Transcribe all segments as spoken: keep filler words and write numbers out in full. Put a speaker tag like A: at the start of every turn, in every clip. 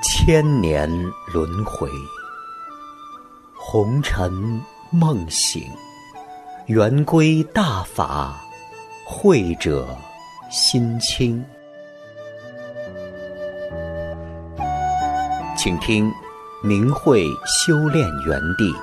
A: 千年轮回，红尘梦醒，圆归大法，慧者心清。请听明慧修炼园地。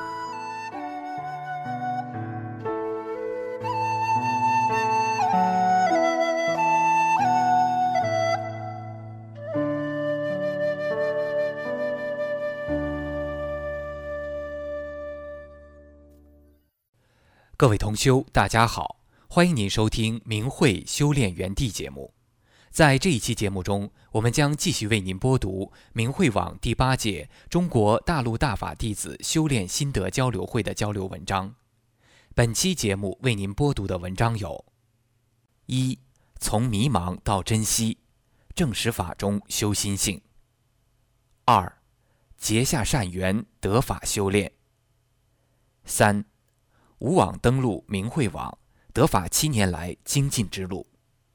B: 各位同修，大家好，欢迎您收听明慧修炼园地节目。在这一期节目中，我们将继续为您播读明慧网第八届中国大陆大法弟子修炼心得交流会的交流文章。本期节目为您播读的文章有：一、从迷茫到珍惜，正实法中修心性；二、结下善缘，得法修炼；三、无网登录明慧网，得法七年来精进之路。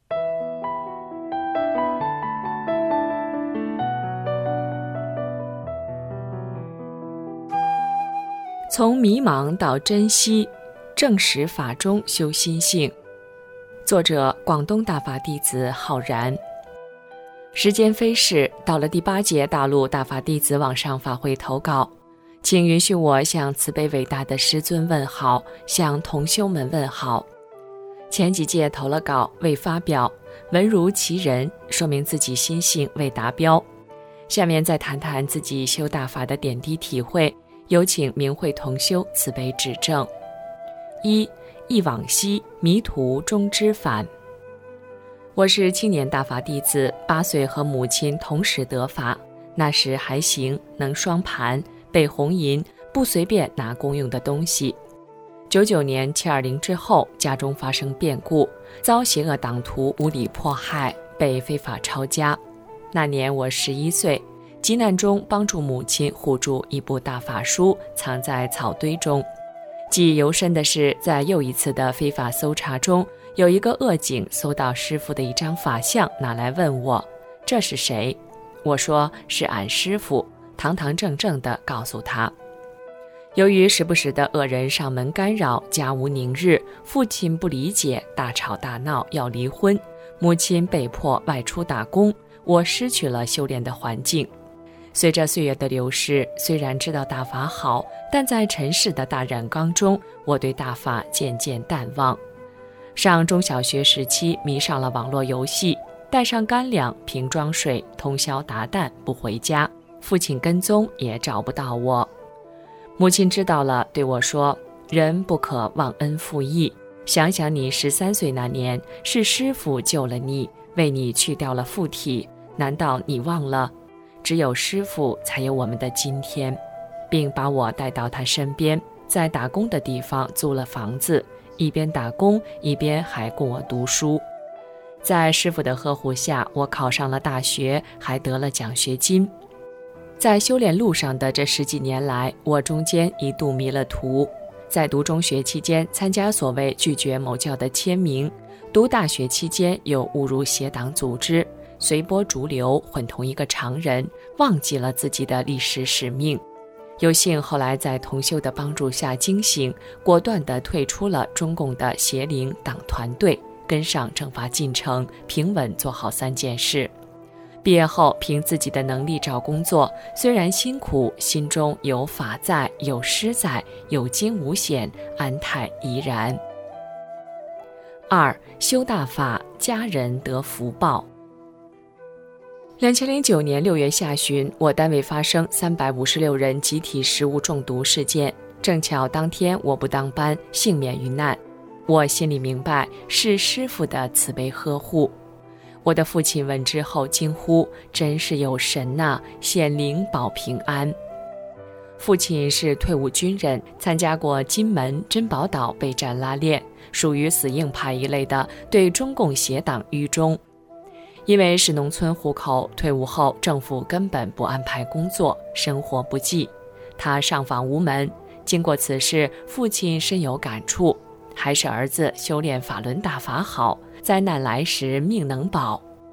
C: 从迷茫到珍惜，正实法中修心性。作者：广东大法弟子浩然。时间飞逝，到了第八届大陆大法弟子网上法会投稿，请允许我向慈悲伟大的师尊问好，向同修们问好。前几届投了稿未发表，文如其人，说明自己心性未达标。下面再谈谈自己修大法的点滴体会，有请明慧同修慈悲指正。一、忆往昔，迷途终知返。我是青年大法弟子，八岁和母亲同时得法，那时还行，能双盘，被红银，不随便拿公用的东西。九九年七二零之后，家中发生变故，遭邪恶党徒无理迫害，被非法抄家。那年我十一岁，急难中帮助母亲护住一部大法书，藏在草堆中。记忆犹深的是，在又一次的非法搜查中，有一个恶警搜到师父的一张法像，拿来问我这是谁。我说是俺师父，堂堂正正地告诉他。由于时不时的恶人上门干扰，家无宁日，父亲不理解，大吵大闹要离婚，母亲被迫外出打工，我失去了修炼的环境。随着岁月的流逝，虽然知道大法好，但在尘世的大染缸中，我对大法渐渐淡忘。上中小学时期迷上了网络游戏，带上干粮瓶装水，通宵达旦不回家，父亲跟踪也找不到我。母亲知道了，对我说，人不可忘恩负义，想想你十三岁那年，是师父救了你，为你去掉了附体，难道你忘了？只有师父才有我们的今天，并把我带到他身边，在打工的地方租了房子，一边打工一边还供我读书。在师父的呵护下，我考上了大学，还得了奖学金。在修炼路上的这十几年来，我中间一度迷了途。在读中学期间参加所谓拒绝某教的签名，读大学期间又误入邪党组织，随波逐流，混同一个常人，忘记了自己的历史使命。有幸后来在同修的帮助下惊醒，果断地退出了中共的邪灵党团队，跟上正法进程，平稳做好三件事。毕业后凭自己的能力找工作，虽然辛苦，心中有法在，有师在，有惊无险，安泰怡然。二、修大法，家人得福报。两千零九年六月下旬，我单位发生三百五十六人集体食物中毒事件，正巧当天我不当班，幸免于难。我心里明白，是师父的慈悲呵护。我的父亲闻之后惊呼，真是有神呐，显灵保平安。父亲是退伍军人，参加过金门、珍宝岛备战拉练，属于死硬派一类的，对中共邪党愚忠。因为是农村户口，退伍后政府根本不安排工作，生活不济，他上访无门。经过此事，父亲深有感触，还是儿子修炼法轮大法好，灾难来时命能保。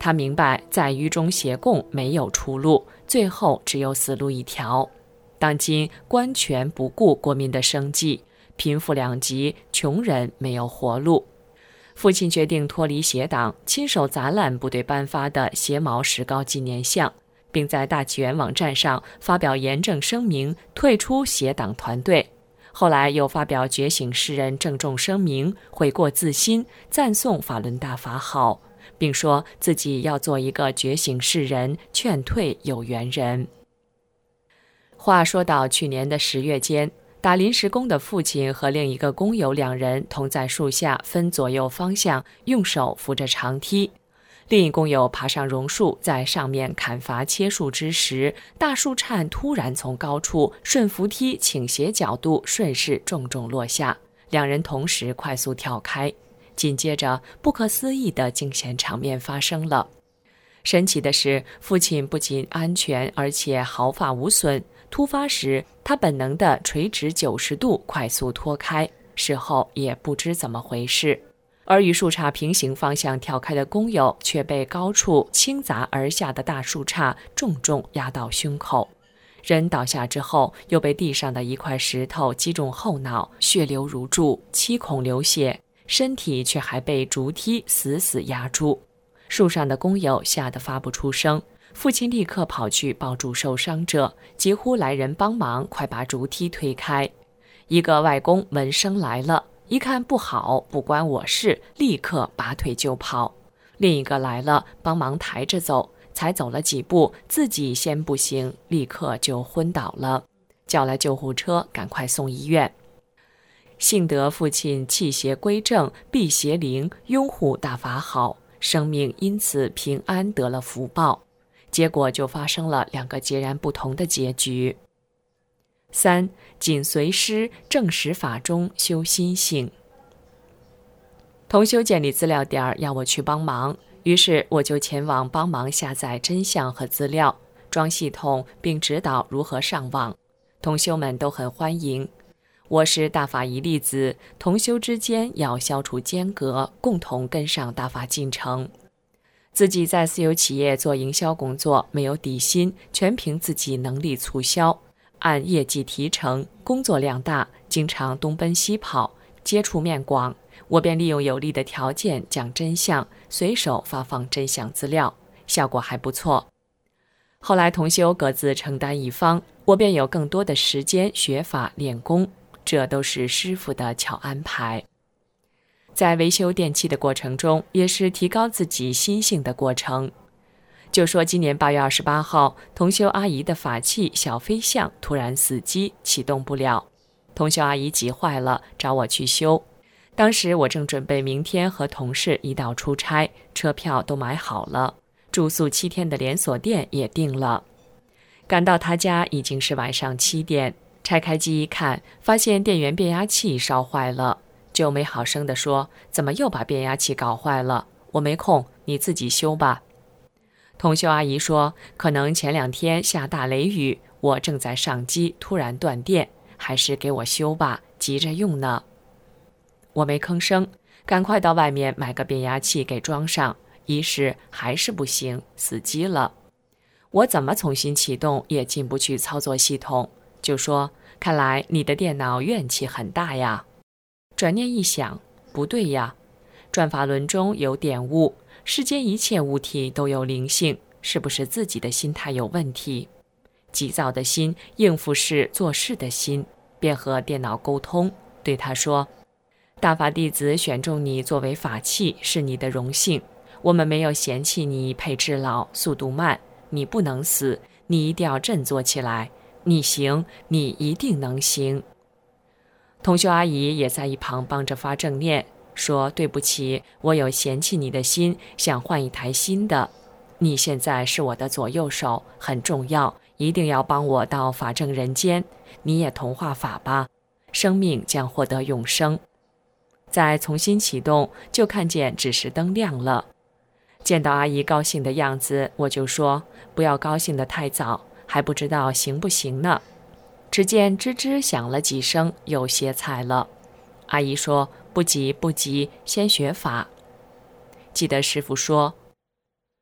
C: 他明白在狱中协共没有出路，最后只有死路一条。当今官权不顾国民的生计，贫富两极，穷人没有活路。父亲决定脱离协党，亲手砸烂部队颁发的协毛石膏纪念像，并在大纪元网站上发表严正声明，退出协党团队。后来又发表觉醒诗人郑重声明，悔过自新，赞颂法轮大法好，并说自己要做一个觉醒世人，劝退有缘人。话说到去年的十月间，打临时工的父亲和另一个工友两人同在树下分左右方向，用手扶着长梯。另一工友爬上榕树，在上面砍伐切树之时，大树颤突然从高处顺扶梯倾斜角度顺势重重落下，两人同时快速跳开。紧接着，不可思议的惊险场面发生了。神奇的是，父亲不仅安全，而且毫发无损。突发时，他本能地垂直九十度快速脱开，事后也不知怎么回事。而与树杈平行方向跳开的工友却被高处倾砸而下的大树杈重重压到胸口，人倒下之后又被地上的一块石头击中后脑，血流如注，七孔流血，身体却还被竹梯死死压住。树上的工友吓得发不出声，父亲立刻跑去抱住受伤者，急呼来人帮忙，快把竹梯推开。一个外工闻声来了，一看不好，不关我事，立刻拔腿就跑。另一个来了，帮忙抬着走，才走了几步，自己先不行，立刻就昏倒了，叫来救护车，赶快送医院。幸得父亲气邪归正，避邪灵，拥护大法好，生命因此平安得了福报。结果就发生了两个截然不同的结局。三，紧随师，正实法中修心性。同修建立资料点要我去帮忙，于是我就前往帮忙下载真相和资料，装系统并指导如何上网。同修们都很欢迎。我是大法一粒子，同修之间要消除间隔，共同跟上大法进程。自己在私有企业做营销工作，没有底薪，全凭自己能力促销，按业绩提成，工作量大，经常东奔西跑，接触面广，我便利用有利的条件讲真相，随手发放真相资料，效果还不错。后来同修各自承担一方，我便有更多的时间学法练功，这都是师父的巧安排。在维修电器的过程中，也是提高自己心性的过程。就说今年八月二十八号，同修阿姨的法器小飞象突然死机，启动不了。同修阿姨急坏了，找我去修。当时我正准备明天和同事一道出差，车票都买好了，住宿七天的连锁店也订了。赶到他家已经是晚上七点，拆开机一看，发现电源变压器烧坏了。就没好声地说，怎么又把变压器搞坏了？我没空，你自己修吧。同修阿姨说，可能前两天下大雷雨，我正在上机，突然断电，还是给我修吧，急着用呢。我没吭声，赶快到外面买个变压器给装上，一试还是不行，死机了。我怎么重新启动也进不去操作系统，就说，看来你的电脑怨气很大呀。转念一想，不对呀，转法轮中有点悟，世间一切物体都有灵性，是不是自己的心态有问题？急躁的心，应付事做事的心，便和电脑沟通，对他说，大法弟子选中你作为法器是你的荣幸，我们没有嫌弃你配置老，速度慢，你不能死，你一定要振作起来，你行，你一定能行。同修阿姨也在一旁帮着发正念，说对不起，我有嫌弃你的心，想换一台新的。你现在是我的左右手，很重要，一定要帮我到法正人间，你也同化法吧，生命将获得永生。再重新启动，就看见指示灯亮了。见到阿姨高兴的样子，我就说，不要高兴得太早，还不知道行不行呢。只见吱吱响了几声，又歇菜了。阿姨说，不急不急，先学法。记得师父说，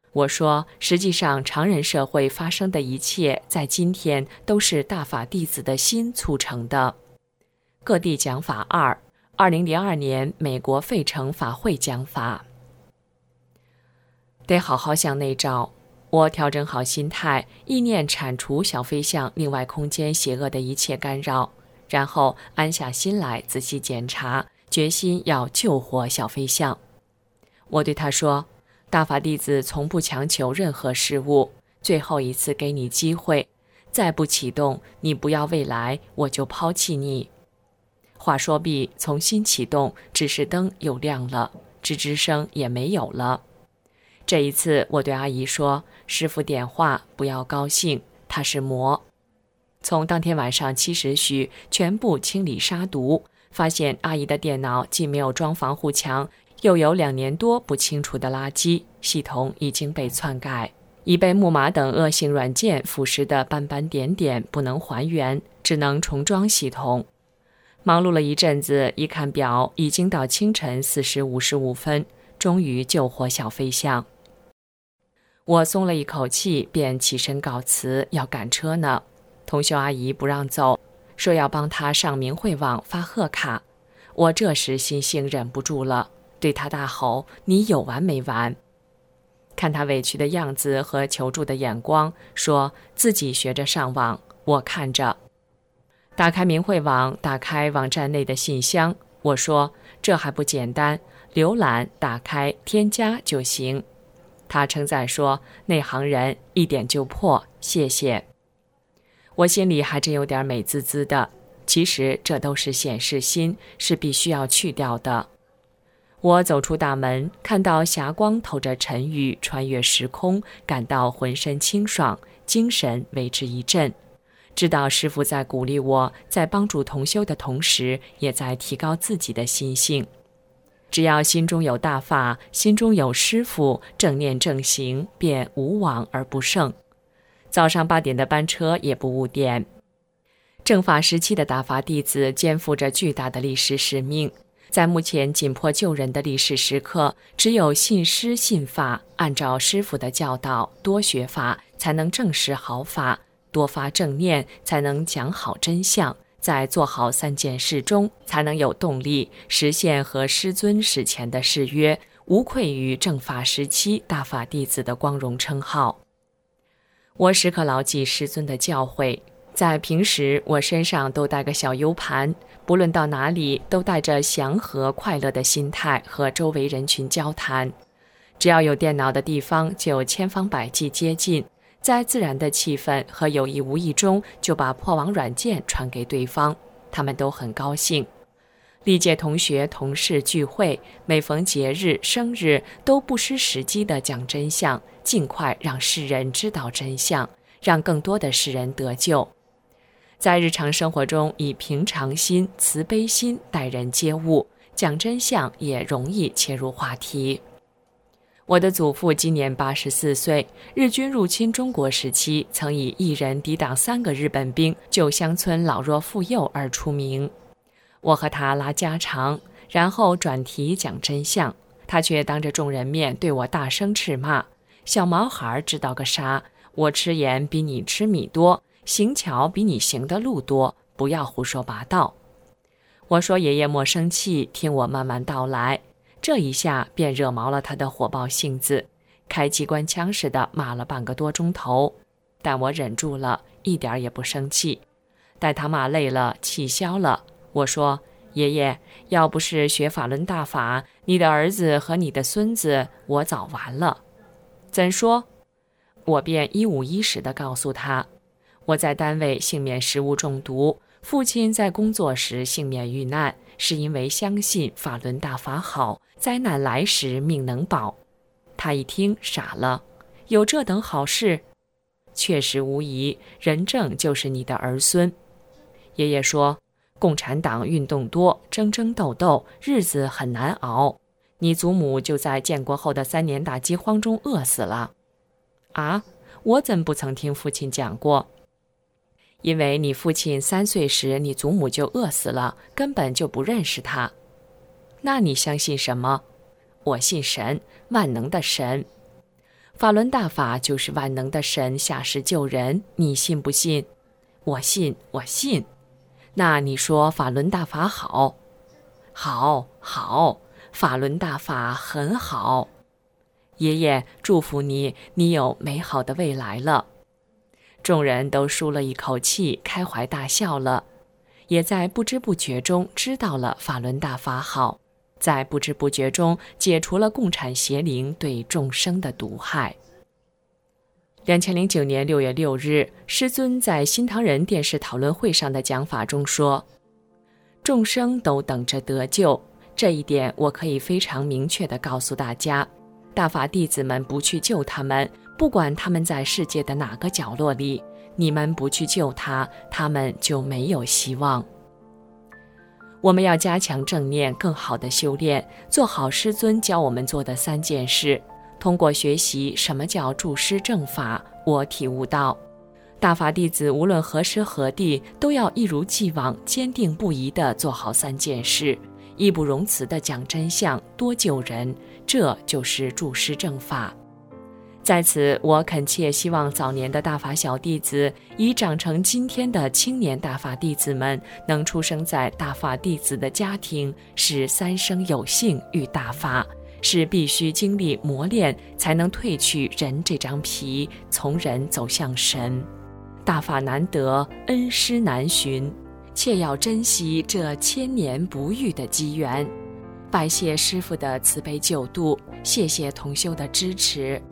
C: 我说，实际上常人社会发生的一切，在今天都是大法弟子的心促成的。各地讲法二，二零零二年美国费城法会讲法。得好好向内照，我调整好心态，意念铲除小飞象另外空间邪恶的一切干扰，然后安下心来仔细检查，决心要救活小飞象。我对他说，大法弟子从不强求任何事物，最后一次给你机会，再不启动，你不要未来，我就抛弃你。话说毕，重新启动，指示灯又亮了，吱吱声也没有了。这一次我对阿姨说，师父点化，不要高兴，他是魔。从当天晚上七时许全部清理杀毒，发现阿姨的电脑既没有装防护墙，又有两年多不清除的垃圾，系统已经被篡改，已被木马等恶性软件腐蚀的斑斑点点，不能还原，只能重装系统。忙碌了一阵子，一看表，已经到清晨四时五十五分，终于救活小飞象。我松了一口气，便起身告辞，要赶车呢。同修阿姨不让走，说要帮她上明慧网发贺卡。我这时心性忍不住了，对她大吼，你有完没完？看她委屈的样子和求助的眼光，说自己学着上网，我看着。打开明慧网，打开网站内的信箱，我说这还不简单，浏览、打开、添加就行。他称赞说，内行人一点就破，谢谢。我心里还真有点美滋滋的，其实这都是显示心，是必须要去掉的。我走出大门，看到霞光透着晨雨，穿越时空，感到浑身清爽，精神为之一振。知道师父在鼓励我，在帮助同修的同时，也在提高自己的心性。只要心中有大法，心中有师父，正念正行，便无往而不胜。早上八点的班车也不误点。正法时期的大法弟子肩负着巨大的历史使命，在目前紧迫救人的历史时刻，只有信师信法，按照师父的教导，多学法，才能证实好法。多发正念，才能讲好真相，在做好三件事中，才能有动力实现和师尊史前的誓约，无愧于正法时期大法弟子的光荣称号。我时刻牢记师尊的教诲，在平时我身上都带个小 U 盘，不论到哪里都带着祥和快乐的心态和周围人群交谈。只要有电脑的地方，就千方百计接近，在自然的气氛和有意无意中就把破网软件传给对方，他们都很高兴。历届同学同事聚会，每逢节日生日都不失时机地讲真相，尽快让世人知道真相，让更多的世人得救。在日常生活中，以平常心慈悲心待人接物，讲真相也容易切入话题。我的祖父今年八十四岁，日军入侵中国时期，曾以一人抵挡三个日本兵，救乡村老弱妇幼而出名。我和他拉家常，然后转题讲真相，他却当着众人面对我大声斥骂：小毛孩知道个啥？我吃盐比你吃米多，行桥比你行的路多，不要胡说八道。我说爷爷莫生气，听我慢慢道来。这一下便惹毛了他的火爆性子，开机关枪似的骂了半个多钟头，但我忍住了，一点也不生气。待他骂累了，气消了，我说：爷爷，要不是学法轮大法，你的儿子和你的孙子，我早完了。怎说？我便一五一十地告诉他，我在单位幸免食物中毒，父亲在工作时幸免遇难，是因为相信法轮大法好，灾难来时命能保。他一听傻了，有这等好事？确实无疑，人证就是你的儿孙。爷爷说，共产党运动多，争争斗斗，日子很难熬。你祖母就在建国后的三年大饥荒中饿死了。啊，我怎不曾听父亲讲过？因为你父亲三岁时，你祖母就饿死了，根本就不认识他。那你相信什么？我信神，万能的神。 法轮大法就是万能的神下世救人，你信不信？我信，我信。那你说法轮大法好？好，好，法轮大法很好。爷爷，祝福你，你有美好的未来了。众人都舒了一口气，开怀大笑了，也在不知不觉中知道了法轮大法好，在不知不觉中解除了共产邪灵对众生的毒害。两千零九年六月六日，师尊在新唐人电视讨论会上的讲法中说，众生都等着得救，这一点我可以非常明确地告诉大家，大法弟子们不去救他们，不管他们在世界的哪个角落里，你们不去救他，他们就没有希望。我们要加强正念，更好的修炼，做好师尊教我们做的三件事。通过学习什么叫助师正法，我体悟到，大法弟子无论何时何地，都要一如既往坚定不移地做好三件事，义不容辞地讲真相，多救人，这就是助师正法。在此，我恳切希望早年的大法小弟子，已长成今天的青年大法弟子们，能出生在大法弟子的家庭，是三生有幸遇大法，是必须经历磨练才能褪去人这张皮，从人走向神。大法难得，恩师难寻，切要珍惜这千年不遇的机缘。拜谢师父的慈悲救度，谢谢同修的支持。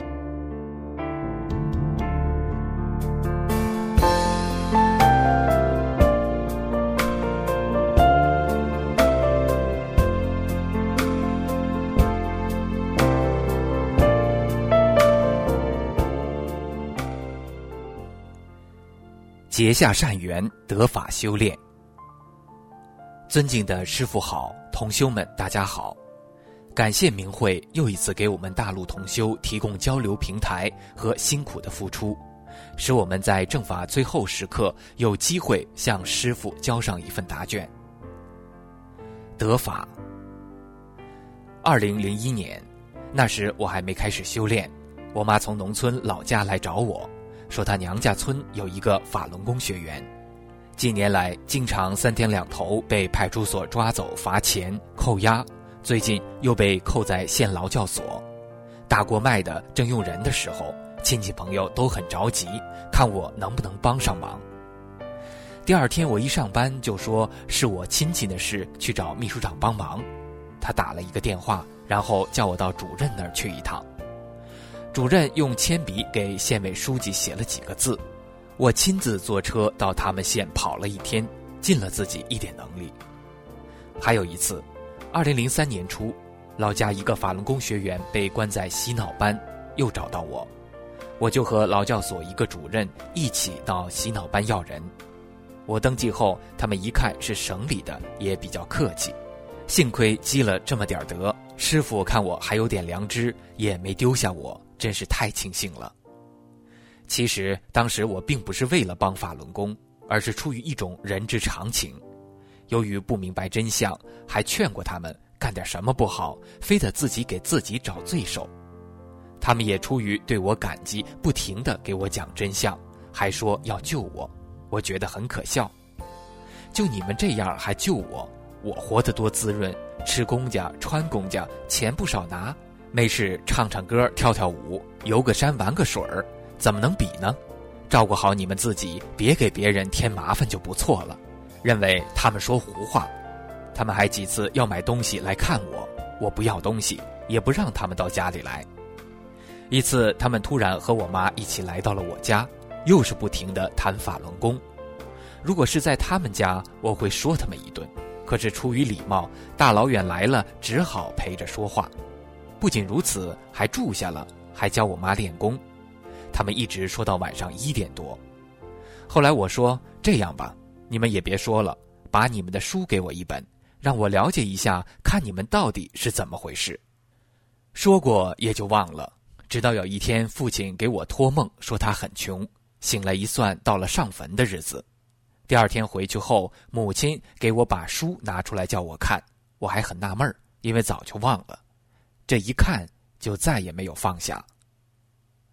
B: 结下善缘，得法修炼。尊敬的师父好，同修们大家好，感谢明慧又一次给我们大陆同修提供交流平台和辛苦的付出，使我们在正法最后时刻有机会向师父交上一份答卷。得法。二零零一年，那时我还没开始修炼，我妈从农村老家来找我，说她娘家村有一个法轮功学员，近年来经常三天两头被派出所抓走罚钱扣押，最近又被扣在县劳教所，大锅卖的正用人的时候，亲戚朋友都很着急，看我能不能帮上忙。第二天我一上班就说是我亲戚的事，去找秘书长帮忙。他打了一个电话，然后叫我到主任那儿去一趟。主任用铅笔给县委书记写了几个字，我亲自坐车到他们县跑了一天，尽了自己一点能力。还有一次，二零零三年初，老家一个法轮功学员被关在洗脑班，又找到我，我就和劳教所一个主任一起到洗脑班要人。我登记后，他们一看是省里的，也比较客气，幸亏积了这么点德，师父看我还有点良知，也没丢下我，真是太庆幸了。其实当时我并不是为了帮法轮功，而是出于一种人之常情。由于不明白真相，还劝过他们干点什么不好，非得自己给自己找罪受。他们也出于对我感激，不停地给我讲真相，还说要救我，我觉得很可笑。就你们这样还救我，我活得多滋润，吃公家穿公家，钱不少拿，没事唱唱歌跳跳舞，游个山玩个水儿，怎么能比呢？照顾好你们自己，别给别人添麻烦就不错了。认为他们说胡话，他们还几次要买东西来看我，我不要东西，也不让他们到家里来。一次他们突然和我妈一起来到了我家，又是不停地谈法轮功。如果是在他们家，我会说他们一顿，可是出于礼貌，大老远来了，只好陪着说话。不仅如此，还住下了，还教我妈练功。他们一直说到晚上一点多。后来我说，这样吧，你们也别说了，把你们的书给我一本，让我了解一下，看你们到底是怎么回事。说过也就忘了，直到有一天父亲给我托梦说他很穷，醒来一算到了上坟的日子。第二天回去后，母亲给我把书拿出来叫我看，我还很纳闷，因为早就忘了。这一看就再也没有放下。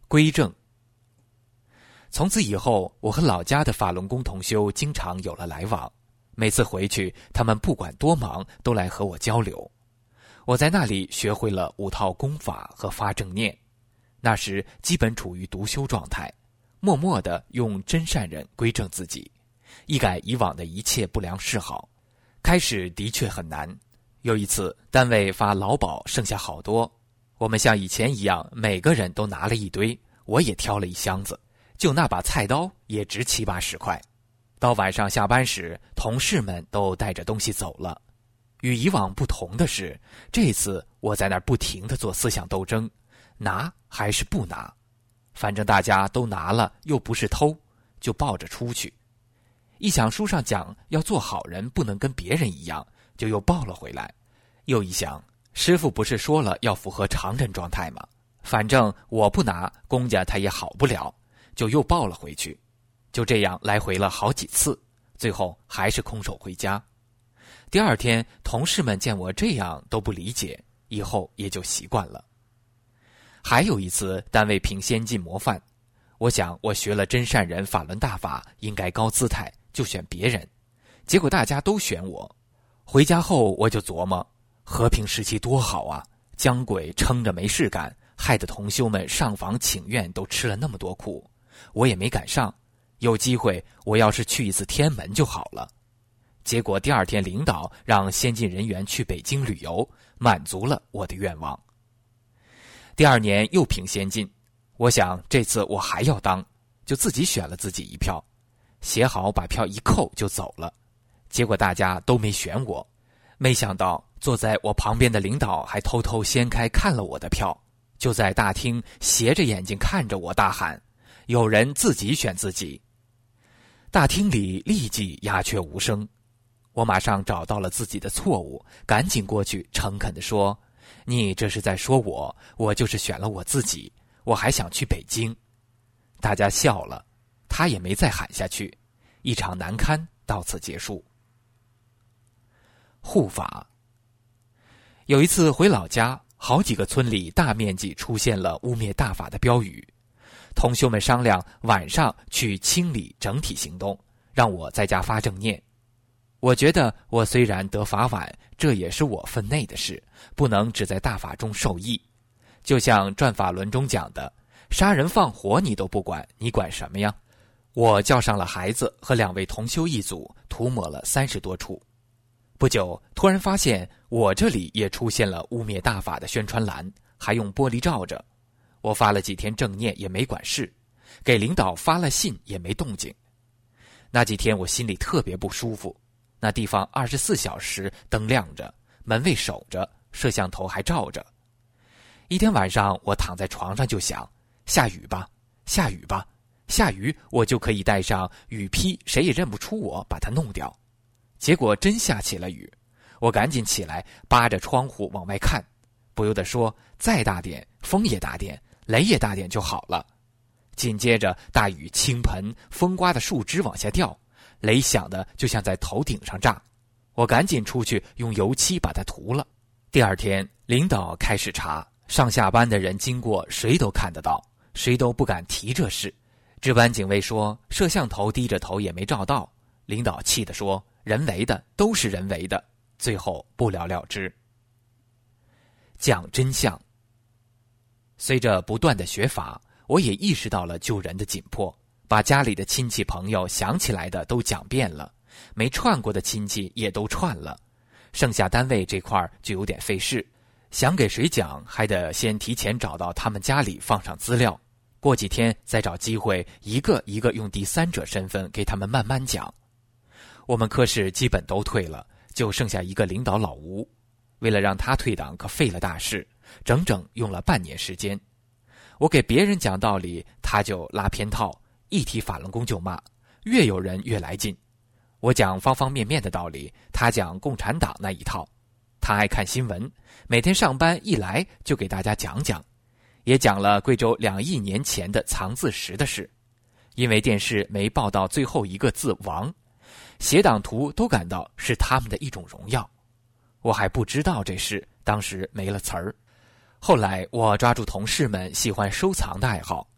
B: 归正。从此以后，我和老家的法轮功同修经常有了来往，每次回去，他们不管多忙都来和我交流。我在那里学会了五套功法和发正念，那时基本处于独修状态，默默地用真善忍归正自己，一改以往的一切不良嗜好。开始的确很难，有一次单位发劳保剩下好多，我们像以前一样每个人都拿了一堆，我也挑了一箱子，就那把菜刀也值七八十块。到晚上下班时，同事们都带着东西走了。与以往不同的是，这次我在那儿不停地做思想斗争，拿还是不拿，反正大家都拿了又不是偷，就抱着出去。一想书上讲要做好人不能跟别人一样，就又抱了回来。又一想，师父不是说了要符合常人状态吗？反正我不拿，公家他也好不了，就又抱了回去。就这样来回了好几次，最后还是空手回家。第二天，同事们见我这样都不理解，以后也就习惯了。还有一次，单位评先进模范，我想我学了真善人法轮大法，应该高姿态，就选别人。结果大家都选我。回家后我就琢磨，和平时期多好啊，姜鬼撑着没事干，害得同修们上访请愿都吃了那么多苦，我也没赶上。有机会我要是去一次天门就好了。结果第二天领导让先进人员去北京旅游，满足了我的愿望。第二年又评先进，我想这次我还要当，就自己选了自己一票，写好把票一扣就走了。结果大家都没选我，没想到坐在我旁边的领导还偷偷掀开看了我的票，就在大厅斜着眼睛看着我大喊，有人自己选自己。大厅里立即鸦雀无声。我马上找到了自己的错误，赶紧过去诚恳地说，你这是在说我，我就是选了我自己，我还想去北京。大家笑了，他也没再喊下去，一场难堪到此结束。护法。有一次回老家，好几个村里大面积出现了污蔑大法的标语，同修们商量晚上去清理整体行动，让我在家发正念。我觉得我虽然得法晚，这也是我分内的事，不能只在大法中受益。就像转法轮中讲的，杀人放火你都不管，你管什么呀？我叫上了孩子和两位同修一组，涂抹了三十多处。不久，突然发现我这里也出现了污蔑大法的宣传栏，还用玻璃罩着。我发了几天正念也没管事，给领导发了信也没动静。那几天我心里特别不舒服，那地方二十四小时灯亮着，门卫守着，摄像头还照着。一天晚上，我躺在床上就想，下雨吧，下雨吧，下雨我就可以带上雨披，谁也认不出我，把它弄掉。结果真下起了雨，我赶紧起来，扒着窗户往外看，不由得说，再大点，风也大点，雷也大点就好了。紧接着大雨倾盆，风刮的树枝往下掉，雷响的就像在头顶上炸。我赶紧出去用油漆把它涂了。第二天领导开始查，上下班的人经过谁都看得到，谁都不敢提这事。值班警卫说摄像头低着头也没照到，领导气地说人为的都是人为的，最后不了了之。讲真相。随着不断的学法，我也意识到了救人的紧迫，把家里的亲戚朋友想起来的都讲遍了，没串过的亲戚也都串了，剩下单位这块就有点费事，想给谁讲还得先提前找到他们家里放上资料，过几天再找机会一个一个用第三者身份给他们慢慢讲。我们科室基本都退了，就剩下一个领导老吴，为了让他退党可费了大事，整整用了半年时间。我给别人讲道理，他就拉偏套，一提法轮功就骂，越有人越来劲。我讲方方面面的道理，他讲共产党那一套。他爱看新闻，每天上班一来就给大家讲讲，也讲了贵州两亿年前的藏字石的事。因为电视没报道最后一个字王，写党徒都感到是他们的一种荣耀。我还不知道这事，当时没了词儿。后来我抓住同事们喜欢收藏的爱好，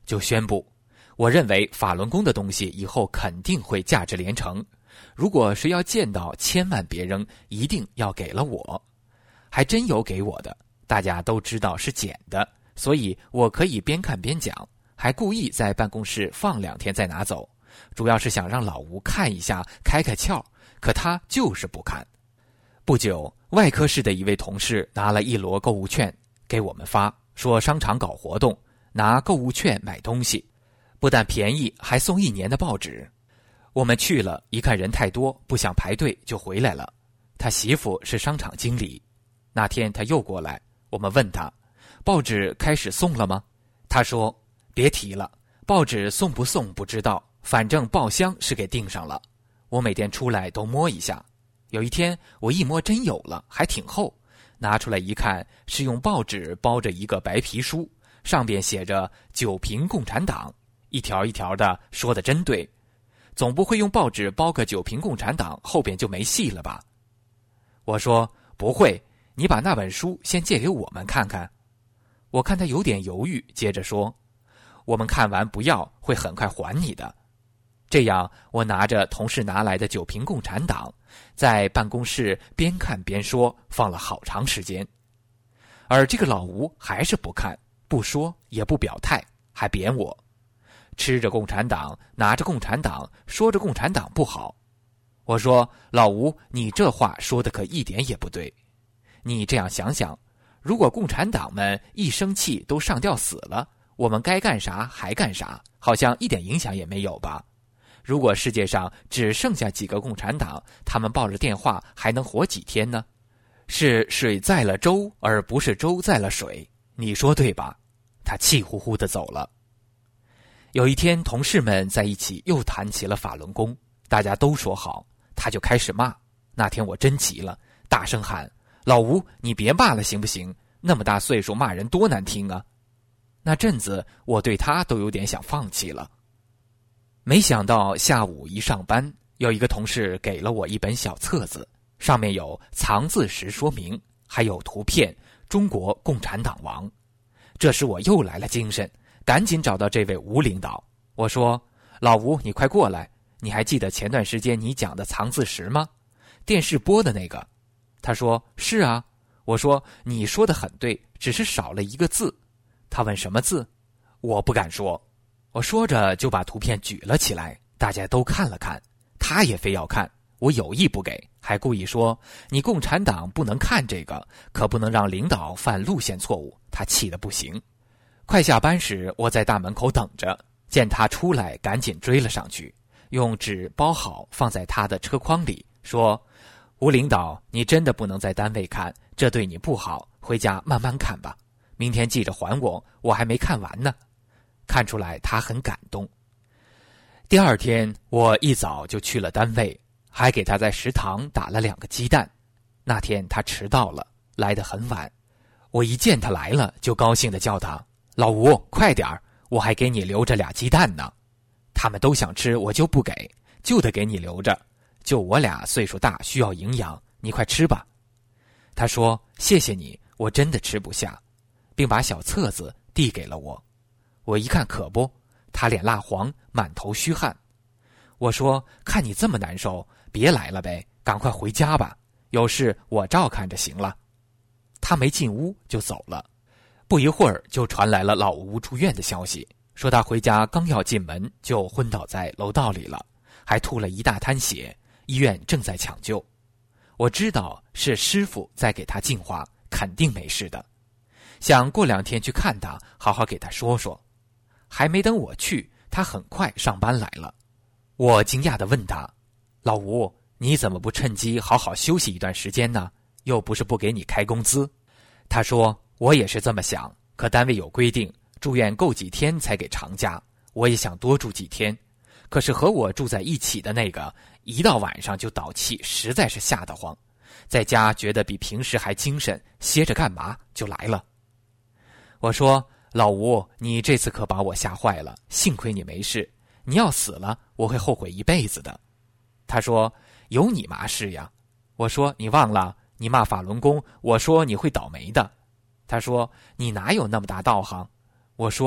B: 就宣布，我认为法轮功的东西以后肯定会价值连城，如果谁要见到，千万别扔，一定要给了我。还真有给我的，大家都知道是捡的，所以我可以边看边讲，还故意在办公室放两天再拿走，主要是想让老吴看一下开开窍，可他就是不看。不久，外科室的一位同事拿了一摞购物券给我们发，说商场搞活动，拿购物券买东西，不但便宜，还送一年的报纸。我们去了，一看人太多，不想排队就回来了。他媳妇是商场经理，那天他又过来，我们问他，报纸开始送了吗？他说，别提了，报纸送不送不知道，反正报箱是给订上了。我每天出来都摸一下，有一天我一摸真有了，还挺厚，拿出来一看，是用报纸包着一个白皮书，上边写着九评共产党，一条一条的，说的真对。总不会用报纸包个九评共产党，后边就没戏了吧？我说，不会，你把那本书先借给我们看看。我看他有点犹豫，接着说，我们看完不要，会很快还你的。这样，我拿着同事拿来的九评共产党，在办公室边看边说，放了好长时间。而这个老吴还是不看，不说，也不表态，还贬我。吃着共产党，拿着共产党，说着共产党不好。我说，老吴，你这话说的可一点也不对。你这样想想，如果共产党们一生气都上吊死了，我们该干啥还干啥，好像一点影响也没有吧？如果世界上只剩下几个共产党，他们抱着电话还能活几天呢？是水载了舟，而不是舟载了水，你说对吧？他气呼呼地走了。有一天，同事们在一起又谈起了法轮功，大家都说好，他就开始骂。那天我真急了，大声喊，老吴，你别骂了行不行？那么大岁数骂人多难听啊！那阵子我对他都有点想放弃了。没想到下午一上班，有一个同事给了我一本小册子，上面有藏字石说明，还有图片中国共产党王。这时我又来了精神，赶紧找到这位吴领导，我说，老吴，你快过来，你还记得前段时间你讲的藏字石吗？电视播的那个。他说，是啊。我说，你说的很对，只是少了一个字。他问什么字？我不敢说。我说着就把图片举了起来，大家都看了看，他也非要看，我有意不给，还故意说，你共产党不能看这个，可不能让领导犯路线错误。他气得不行。快下班时，我在大门口等着，见他出来，赶紧追了上去，用纸包好放在他的车筐里，说，吴领导，你真的不能在单位看，这对你不好，回家慢慢看吧，明天记着还我，我还没看完呢。看出来他很感动。第二天我一早就去了单位，还给他在食堂打了两个鸡蛋。那天他迟到了，来得很晚，我一见他来了，就高兴地叫他，老吴，快点儿，我还给你留着俩鸡蛋呢。他们都想吃，我就不给，就得给你留着，就我俩岁数大，需要营养，你快吃吧。他说，谢谢你，我真的吃不下，并把小册子递给了我。我一看可不，他脸蜡黄，满头虚汗。我说，看你这么难受，别来了呗，赶快回家吧，有事我照看着行了。他没进屋就走了。不一会儿就传来了老吴住院的消息，说他回家刚要进门就昏倒在楼道里了，还吐了一大滩血，医院正在抢救。我知道是师傅在给他净化，肯定没事的，想过两天去看他，好好给他说说。还没等我去，他很快上班来了。我惊讶地问他，老吴，你怎么不趁机好好休息一段时间呢？又不是不给你开工资。他说，我也是这么想，可单位有规定，住院够几天才给长假，我也想多住几天，可是和我住在一起的那个一到晚上就倒气，实在是吓得慌，在家觉得比平时还精神，歇着干嘛就来了。我说，老吴，你这次可把我吓坏了，幸亏你没事，你要死了我会后悔一辈子的。他说，有你嘛事呀。我说，你忘了你骂法轮功，我说你会倒霉的。他说，你哪有那么大道行？我说，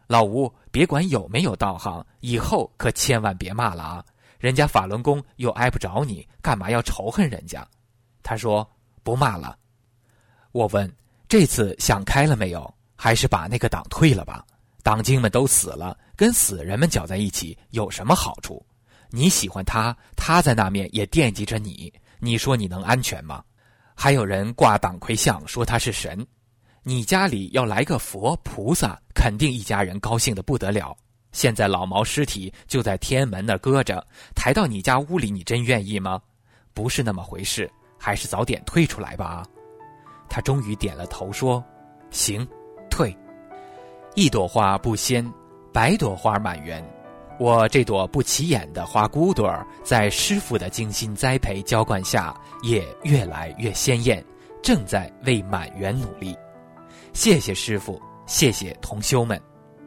B: 老吴，别管有没有道行，以后可千万别骂了啊！人家法轮功又挨不着你，干嘛要仇恨人家？他说不骂了。我问这次想开了没有，还是把那个党退了吧？党精们都死了，跟死人们搅在一起有什么好处？你喜欢他，他在那面也惦记着你，你说你能安全吗？还有人挂党魁像说他是神，你家里要来个佛菩萨，肯定一家人高兴得不得了。现在老毛尸体就在天安门那儿搁着，抬到你家屋里，你真愿意吗？不是那么回事，还是早点退出来吧。他终于点了头说行，退。一朵花不鲜，百朵花满园。我这朵不起眼的花骨朵儿，在师父的精心栽培浇灌下，也越来越鲜艳，正在为满园努力。谢谢师父，谢谢同修们。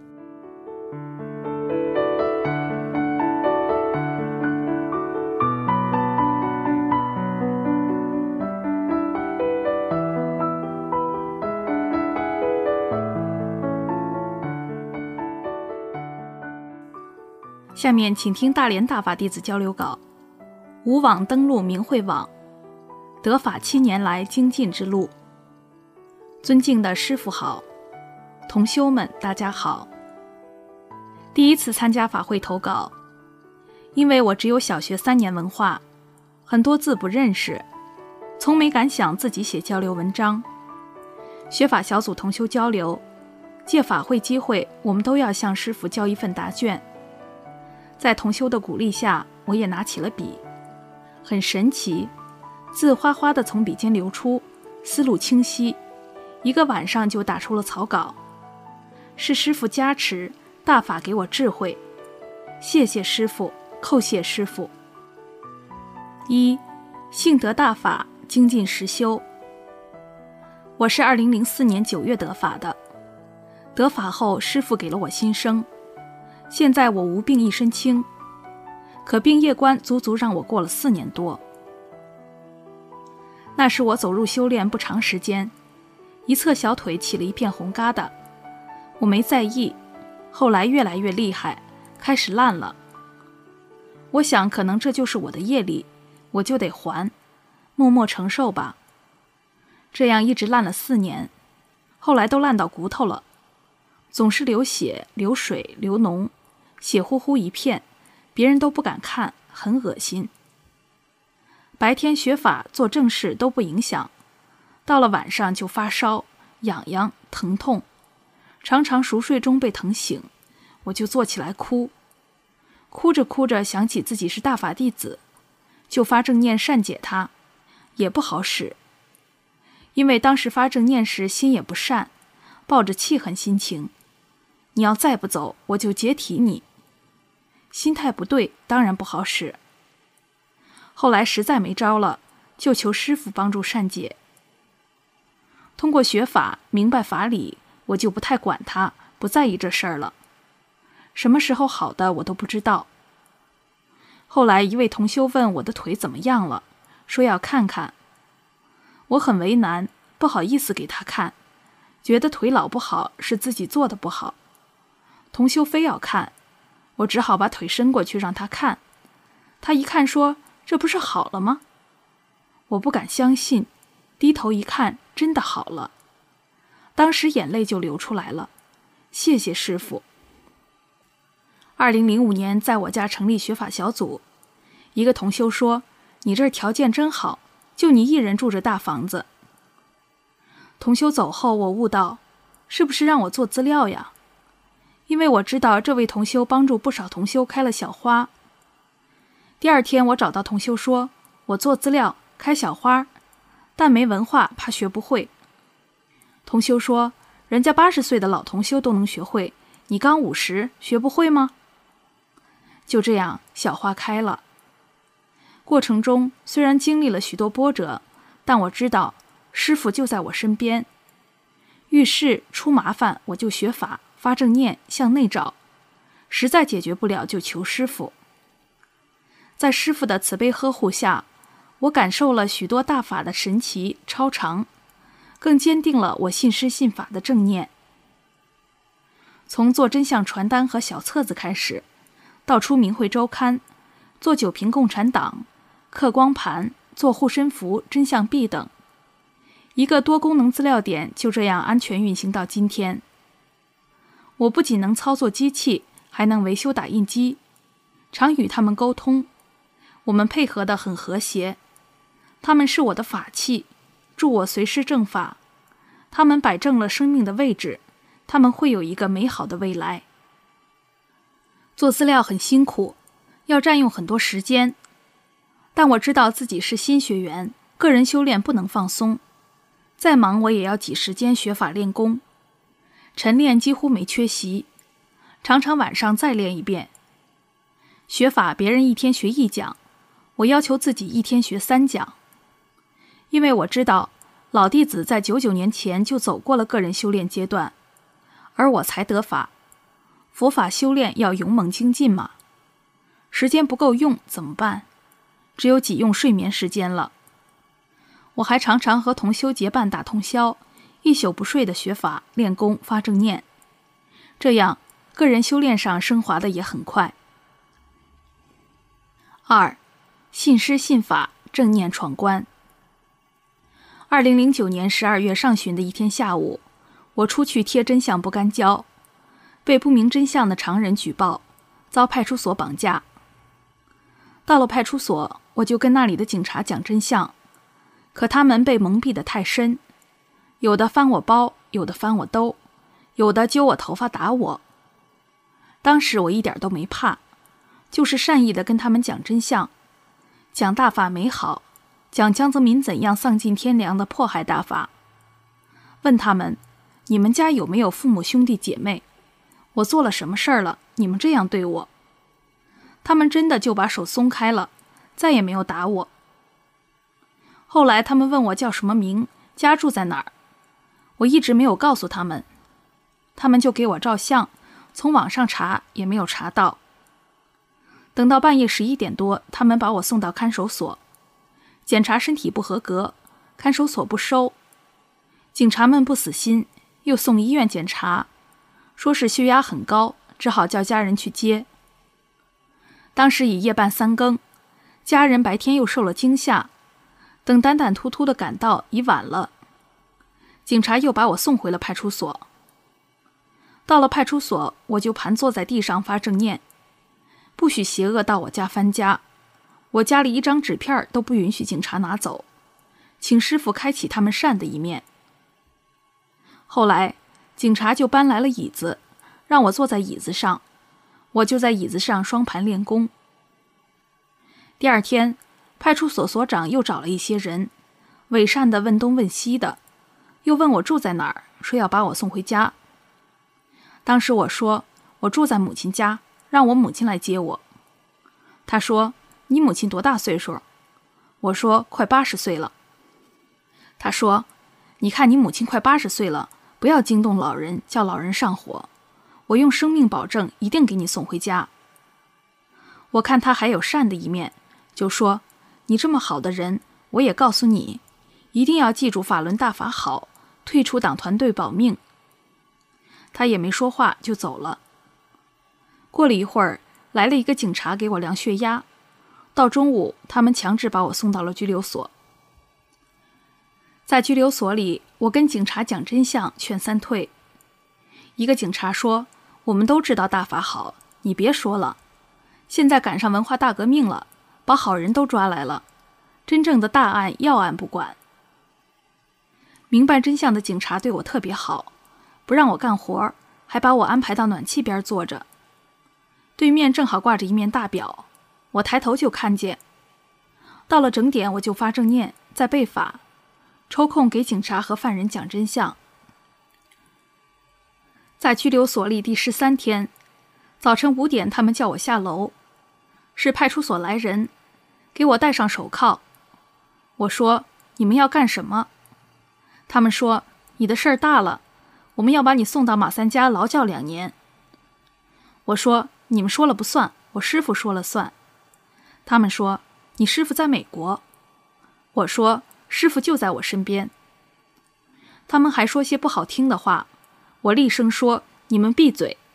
D: 下面请听大连大法弟子交流稿。无网登录明慧网，得法七年来精进之路。尊敬的师父好，同修们大家好。第一次参加法会投稿，因为我只有小学三年文化，很多字不认识，从没敢想自己写交流文章。学法小组同修交流，借法会机会，我们都要向师父交一份答卷。在同修的鼓励下，我也拿起了笔。很神奇，字哗哗地从笔尖流出，思路清晰，一个晚上就打出了草稿。是师父加持，大法给我智慧，谢谢师父，叩谢师父。一，幸得大法，精进实修。我是二零零四年九月得法的，得法后师父给了我新生，现在我无病一身轻，可病业关足足让我过了四年多。那时我走入修炼不长时间，一侧小腿起了一片红疙瘩，我没在意，后来越来越厉害，开始烂了。我想可能这就是我的业力，我就得还，默默承受吧。这样一直烂了四年，后来都烂到骨头了，总是流血、流水、流脓，血乎乎一片，别人都不敢看，很恶心。白天学法做正事都不影响，到了晚上就发烧、痒痒、疼痛，常常熟睡中被疼醒，我就坐起来哭，哭着哭着想起自己是大法弟子，就发正念善解他，也不好使。因为当时发正念时心也不善，抱着气恨心情，你要再不走，我就解体你。心态不对，当然不好使。后来实在没招了，就求师父帮助善解。通过学法，明白法理，我就不太管他，不在意这事儿了。什么时候好的我都不知道。后来一位同修问我的腿怎么样了，说要看看。我很为难，不好意思给他看，觉得腿老不好是自己做的不好。同修非要看，我只好把腿伸过去让他看。他一看说，这不是好了吗？我不敢相信，低头一看，真的好了。当时眼泪就流出来了，谢谢师父。二零零五年在我家成立学法小组，一个同修说，你这儿条件真好，就你一人住着大房子。同修走后，我悟到，是不是让我做资料呀？因为我知道这位同修帮助不少同修开了小花。第二天我找到同修说，我做资料开小花，但没文化，怕学不会。同修说，人家八十岁的老同修都能学会，你刚五十，学不会吗？就这样，小花开了。过程中虽然经历了许多波折，但我知道师父就在我身边。遇事出麻烦，我就学法，发正念，向内找，实在解决不了就求师父。在师父的慈悲呵护下，我感受了许多大法的神奇超常，更坚定了我信师信法的正念。 从做真相传单和小册子开始，到出明慧周刊，做九评共产党，刻光盘，做护身符、真相币等。一个多功能资料点就这样安全运行到今天。我不仅能操作机器，还能维修打印机，常与他们沟通，我们配合得很和谐。他们是我的法器，助我随师正法。他们摆正了生命的位置，他们会有一个美好的未来。做资料很辛苦，要占用很多时间，但我知道自己是新学员，个人修炼不能放松，再忙我也要挤时间学法练功。晨练几乎没缺席，常常晚上再练一遍。学法别人一天学一讲，我要求自己一天学三讲，因为我知道老弟子在九九年前就走过了个人修炼阶段，而我才得法。佛法修炼要勇猛精进嘛，时间不够用怎么办？只有挤用睡眠时间了。我还常常和同修结伴打通宵，一宿不睡的学法、练功、发正念，这样个人修炼上升华的也很快。二，信师信法，正念闯关。二零零九年十二月上旬的一天下午，我出去贴真相不干胶，被不明真相的常人举报，遭派出所绑架。到了派出所，我就跟那里的警察讲真相，可他们被蒙蔽得太深，有的翻我包，有的翻我兜，有的揪我头发打我。当时我一点都没怕，就是善意地跟他们讲真相，讲大法美好，讲江泽民怎样丧尽天良地迫害大法。问他们，你们家有没有父母兄弟姐妹？我做了什么事儿了，你们这样对我？他们真的就把手松开了，再也没有打我。后来他们问我叫什么名，家住在哪儿，我一直没有告诉他们，他们就给我照相，从网上查也没有查到。等到半夜十一点多，他们把我送到看守所，检查身体不合格，看守所不收。警察们不死心，又送医院检查，说是血压很高，只好叫家人去接。当时已夜半三更，家人白天又受了惊吓，等胆胆突突地赶到，已晚了。警察又把我送回了派出所。到了派出所，我就盘坐在地上发正念，不许邪恶到我家翻家，我家里一张纸片都不允许警察拿走，请师父开启他们善的一面。后来警察就搬来了椅子，让我坐在椅子上，我就在椅子上双盘练功。第二天，派出所所长又找了一些人，伪善地问东问西的，又问我住在哪儿，说要把我送回家。当时我说我住在母亲家，让我母亲来接我。他说，你母亲多大岁数？我说快八十岁了。他说，你看你母亲快八十岁了，不要惊动老人，叫老人上火，我用生命保证一定给你送回家。我看他还有善的一面，就说，你这么好的人，我也告诉你，一定要记住法轮大法好，退出党团队保命。他也没说话就走了。过了一会儿，来了一个警察给我量血压，到中午他们强制把我送到了拘留所。在拘留所里，我跟警察讲真相，劝三退。一个警察说，我们都知道大法好，你别说了，现在赶上文化大革命了，把好人都抓来了，真正的大案要案不管。明白真相的警察对我特别好，不让我干活，还把我安排到暖气边坐着。对面正好挂着一面大表，我抬头就看见。到了整点我就发正念，在背法，抽空给警察和犯人讲真相。在拘留所里第十三天，早晨五点他们叫我下楼，是派出所来人，给我戴上手铐。我说，你们要干什么？他们说，你的事儿大了，我们要把你送到马三家劳教两年。我说，你们说了不算，我师父说了算。他们说，你师父在美国。我说，师父就在我身边。他们还说些不好听的话，我厉声说，你们闭嘴，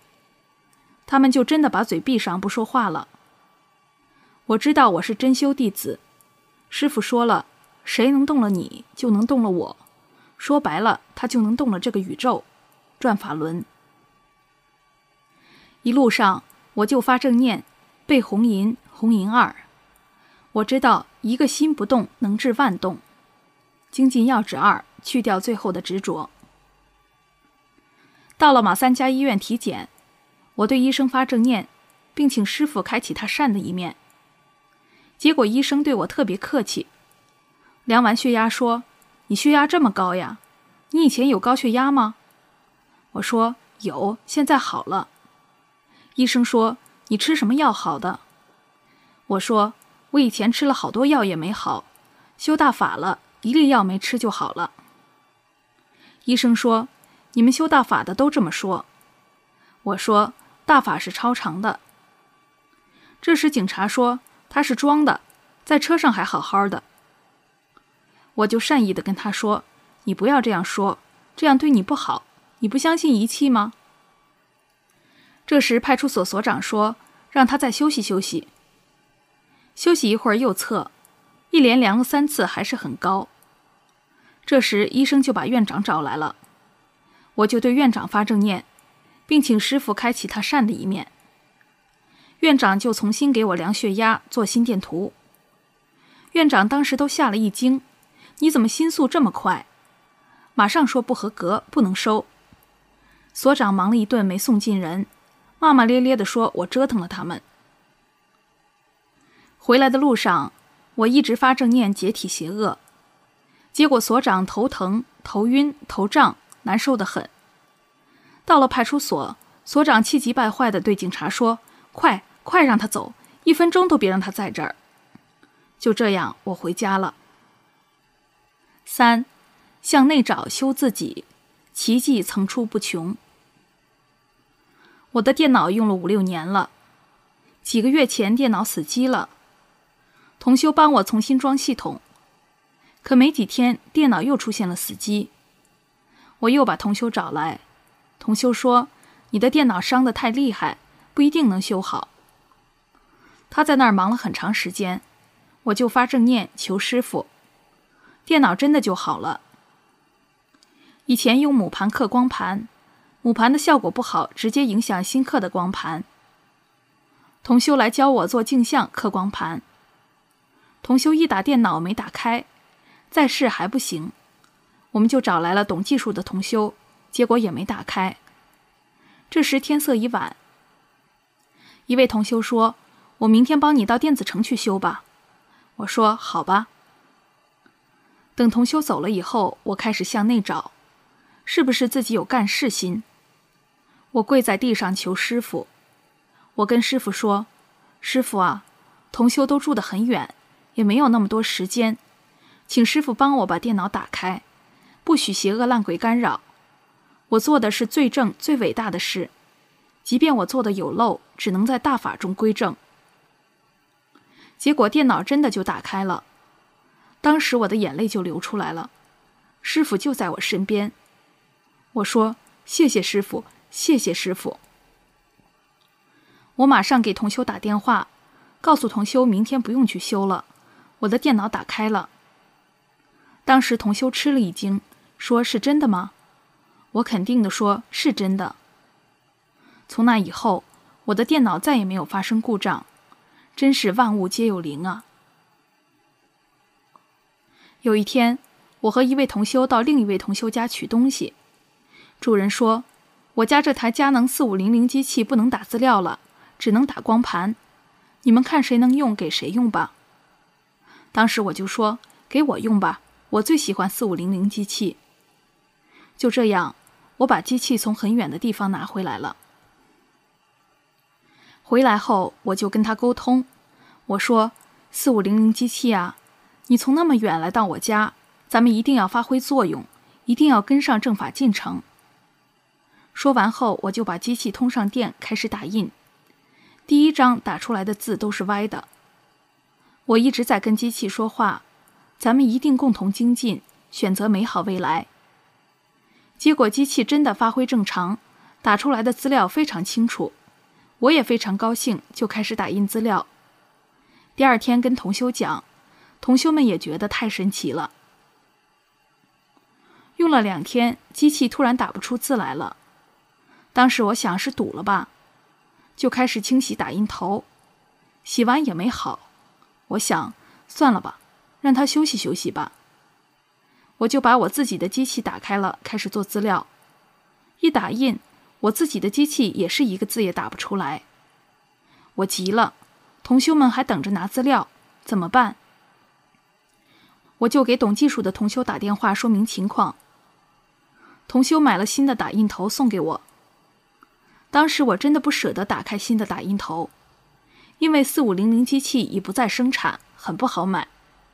D: 他们就真的把嘴闭上不说话了。我知道我是真修弟子，师父说了，谁能动了你，就能动了我，说白了，他就能动了这个宇宙，转法轮。一路上我就发正念，背红银，红银二。我知道一个心不动能治万动，精进要旨二，去掉最后的执着。到了马三家医院体检，我对医生发正念，并请师父开启他善的一面。结果医生对我特别客气，量完血压说，你血压这么高呀？你以前有高血压吗？我说有，现在好了。医生说，你吃什么药好的？我说，我以前吃了好多药也没好，修大法了，一粒药没吃就好了。医生说，你们修大法的都这么说。我说，大法是超常的。这时警察说，他是装的，在车上还好好的。我就善意的跟他说，你不要这样说，这样对你不好，你不相信仪器吗？这时派出所所长说，让他再休息休息。休息一会儿又测，一连量了三次还是很高。这时医生就把院长找来了，我就对院长发正念，并请师父开启他善的一面。院长就重新给我量血压，做心电图。院长当时都吓了一惊，你怎么心速这么快？马上说不合格，不能收。所长忙了一顿没送进人，骂骂咧咧地说我折腾了他们。回来的路上，我一直发正念解体邪恶，结果所长头疼、头晕、头胀，难受得很。到了派出所，所长气急败坏地对警察说，快快让他走，一分钟都别让他在这儿。就这样我回家了。三，向内找修自己，奇迹层出不穷。我的电脑用了五六年了，几个月前电脑死机了，同修帮我重新装系统，可没几天电脑又出现了死机。我又把同修找来，同修说，你的电脑伤得太厉害，不一定能修好。他在那儿忙了很长时间，我就发正念求师父，电脑真的就好了。以前用母盘刻光盘，母盘的效果不好，直接影响新刻的光盘。同修来教我做镜像刻光盘，同修一打电脑没打开，再试还不行，我们就找来了懂技术的同修，结果也没打开。这时天色已晚，一位同修说，我明天帮你到电子城去修吧。我说好吧。等同修走了以后，我开始向内找，是不是自己有干事心？我跪在地上求师父，我跟师父说，师父啊，同修都住得很远，也没有那么多时间，请师父帮我把电脑打开，不许邪恶烂鬼干扰。我做的是最正最伟大的事，即便我做的有漏，只能在大法中归正。结果电脑真的就打开了，当时我的眼泪就流出来了，师父就在我身边。我说，谢谢师父，谢谢师父。我马上给同修打电话，告诉同修明天不用去修了，我的电脑打开了。当时同修吃了一惊，说是真的吗？我肯定地说是真的。从那以后，我的电脑再也没有发生故障，真是万物皆有灵啊。有一天，我和一位同修到另一位同修家取东西，主人说，我家这台佳能四五零零机器不能打资料了，只能打光盘，你们看谁能用给谁用吧。当时我就说，给我用吧，我最喜欢四五零零机器。就这样，我把机器从很远的地方拿回来了。回来后，我就跟他沟通，我说，四五零零机器啊，你从那么远来到我家，咱们一定要发挥作用，一定要跟上正法进程。说完后，我就把机器通上电，开始打印。第一张打出来的字都是歪的。我一直在跟机器说话，咱们一定共同精进，选择美好未来。结果机器真的发挥正常，打出来的资料非常清楚， 我也非常高兴，就开始打印资料。第二天跟同修讲，同修们也觉得太神奇了。用了两天，机器突然打不出字来了。当时我想是堵了吧，就开始清洗打印头，洗完也没好。我想算了吧，让它休息休息吧。我就把我自己的机器打开了，开始做资料。一打印，我自己的机器也是一个字也打不出来。我急了，同修们还等着拿资料，怎么办？我就给懂技术的同修打电话说明情况。同修买了新的打印头送给我。当时我真的不舍得打开新的打印头，因为四五零零机器已不再生产，很不好买。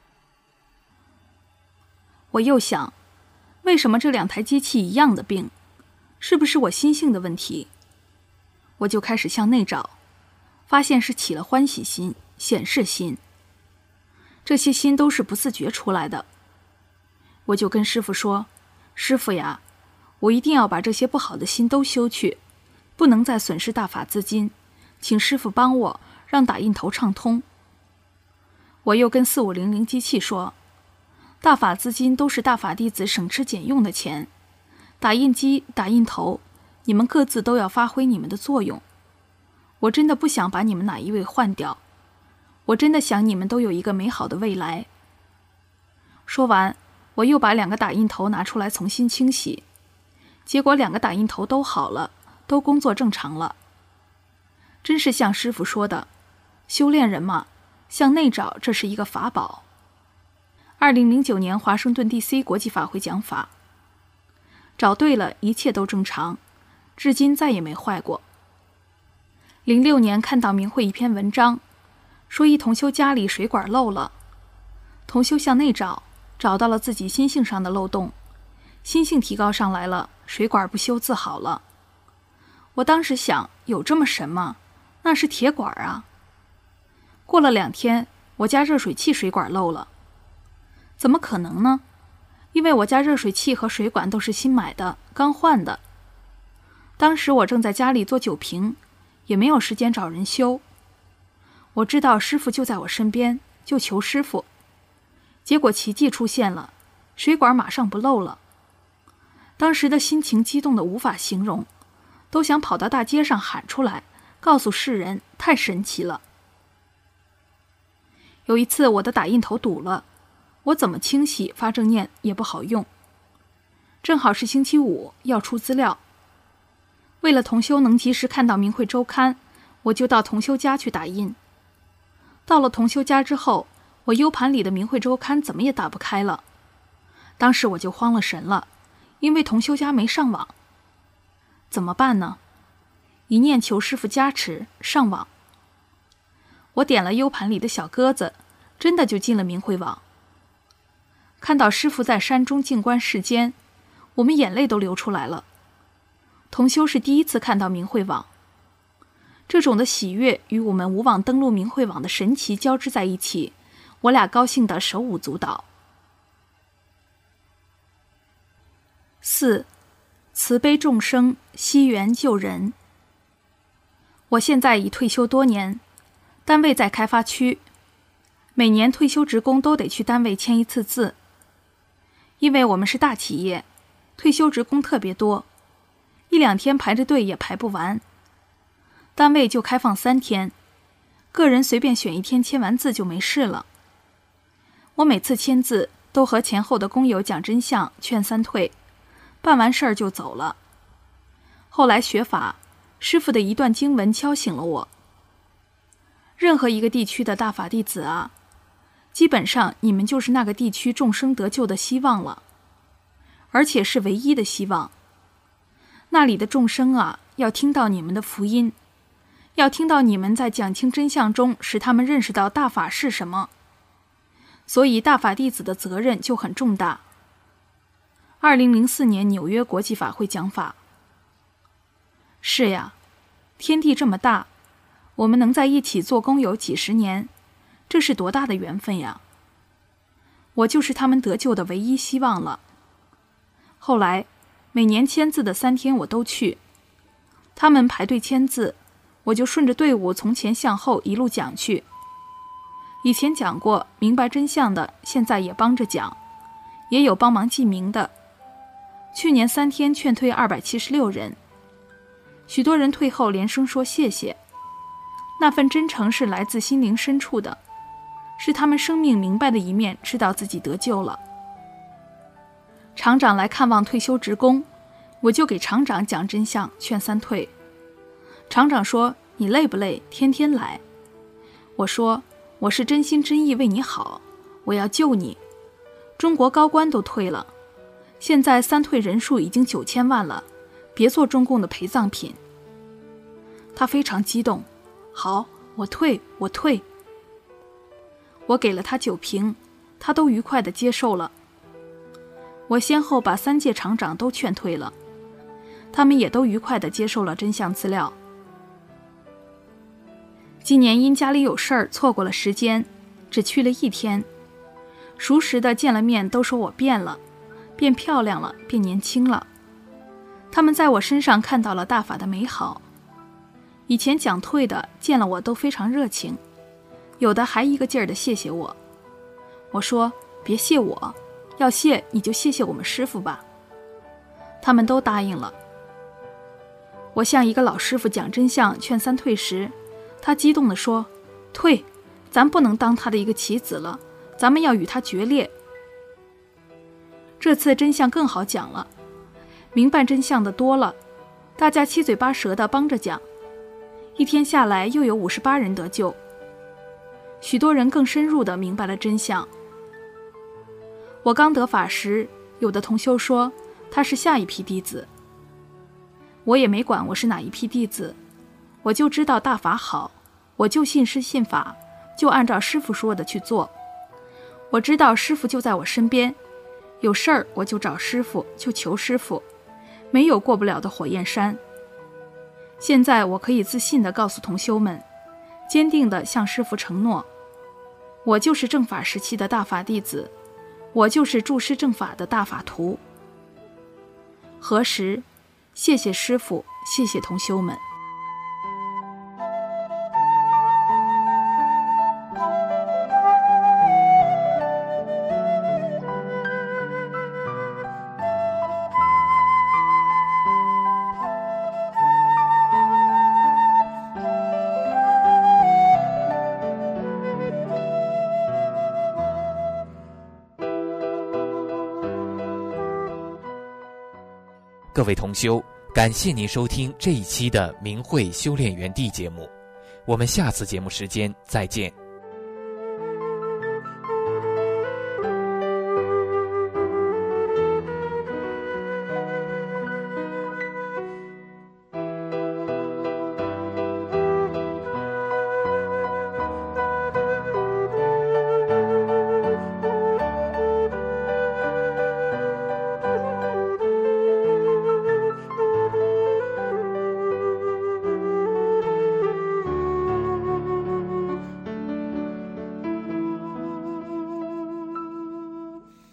D: 我又想，为什么这两台机器一样的病？是不是我心性的问题？我就开始向内找，发现是起了欢喜心、显示心。这些心都是不自觉出来的。我就跟师父说，师父呀，我一定要把这些不好的心都修去，不能再损失大法资金，请师父帮我，让打印头畅通。我又跟四五零零机器说，大法资金都是大法弟子省吃俭用的钱，打印机、打印头，你们各自都要发挥你们的作用。我真的不想把你们哪一位换掉，我真的想你们都有一个美好的未来。说完，我又把两个打印头拿出来重新清洗，结果两个打印头都好了，都工作正常了。真是像师父说的，修炼人嘛，向内找，这是一个法宝。二零零九年华盛顿 D C 国际法会讲法，找对了，一切都正常，至今再也没坏过。零六年看到明慧一篇文章，说一同修家里水管漏了，同修向内找，找到了自己心性上的漏洞，心性提高上来了，水管不修自好了。我当时想，有这么神吗？那是铁管啊。过了两天，我家热水器水管漏了，怎么可能呢？因为我家热水器和水管都是新买的，刚换的。当时我正在家里做酒瓶，也没有时间找人修。我知道师父就在我身边，就求师父。结果奇迹出现了，水管马上不漏了。当时的心情激动得无法形容，都想跑到大街上喊出来，告诉世人，太神奇了。有一次我的打印头堵了，我怎么清洗发正念也不好用。正好是星期五，要出资料。为了同修能及时看到明慧周刊，我就到同修家去打印。到了同修家之后，我 U 盘里的明慧周刊怎么也打不开了。当时我就慌了神了，因为同修家没上网。怎么办呢？一念求师父加持，上网。我点了 U 盘里的小鸽子，真的就进了明慧网。看到师父在山中静观世间，我们眼泪都流出来了。同修是第一次看到明慧网，这种的喜悦与我们无网登录明慧网的神奇交织在一起，我俩高兴得手舞足蹈。四，慈悲众生，惜缘救人。我现在已退休多年，单位在开发区，每年退休职工都得去单位签一次字。因为我们是大企业，退休职工特别多，一两天排着队也排不完。单位就开放三天，个人随便选一天签完字就没事了。我每次签字都和前后的工友讲真相，劝三退，办完事儿就走了。后来学法，师父的一段经文敲醒了我。任何一个地区的大法弟子啊，基本上你们就是那个地区众生得救的希望了，而且是唯一的希望。那里的众生啊，要听到你们的福音，要听到你们在讲清真相中使他们认识到大法是什么。所以大法弟子的责任就很重大。二零零四年纽约国际法会讲法。是呀，天地这么大，我们能在一起做工友几十年，这是多大的缘分呀！我就是他们得救的唯一希望了。后来每年签字的三天我都去，他们排队签字， 我就顺着队伍从前向后一路讲去。以前讲过，明白真相的现在也帮着讲，也有帮忙记名的。去年三天劝退二百七十六人，许多人退后连声说谢谢。那份真诚是来自心灵深处的，是他们生命明白的一面，知道自己得救了。厂长来看望退休职工，我就给厂长讲真相，劝三退。厂长说：“你累不累？天天来。”我说：“我是真心真意为你好，我要救你。中国高官都退了，现在三退人数已经九千万了，别做中共的陪葬品。”他非常激动，好，我退，我退。我给了他酒瓶，他都愉快地接受了。我先后把三届厂长都劝退了，他们也都愉快地接受了真相资料。今年因家里有事儿错过了时间，只去了一天。熟识的见了面都说我变了，变漂亮了，变年轻了。他们在我身上看到了大法的美好。以前讲退的见了我都非常热情，有的还一个劲儿的谢谢我。我说：“别谢我，要谢你就谢谢我们师父吧。”他们都答应了。我向一个老师傅讲真相劝三退时，他激动地说：“退，咱不能当他的一个棋子了，咱们要与他决裂。”这次真相更好讲了，明白真相的多了，大家七嘴八舌的帮着讲，一天下来又有五十八人得救，许多人更深入的明白了真相。我刚得法时，有的同修说他是下一批弟子，我也没管我是哪一批弟子，我就知道大法好，我就信师信法，就按照师父说的去做。我知道师父就在我身边，有事儿我就找师父，就求师父，没有过不了的火焰山。现在我可以自信地告诉同修们，坚定地向师父承诺，我就是正法时期的大法弟子，我就是助师正法的大法徒。何时？谢谢师父，谢谢同修们。
B: 各位同修，感谢您收听这一期的明慧修炼园地节目，我们下次节目时间再见。